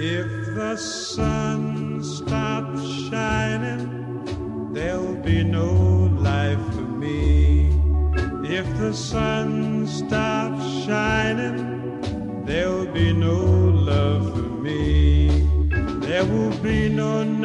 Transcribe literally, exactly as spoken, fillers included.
If the sun stops shining, there'll be no life for me. If the sun stops shining, there'll be no love for me. There will be no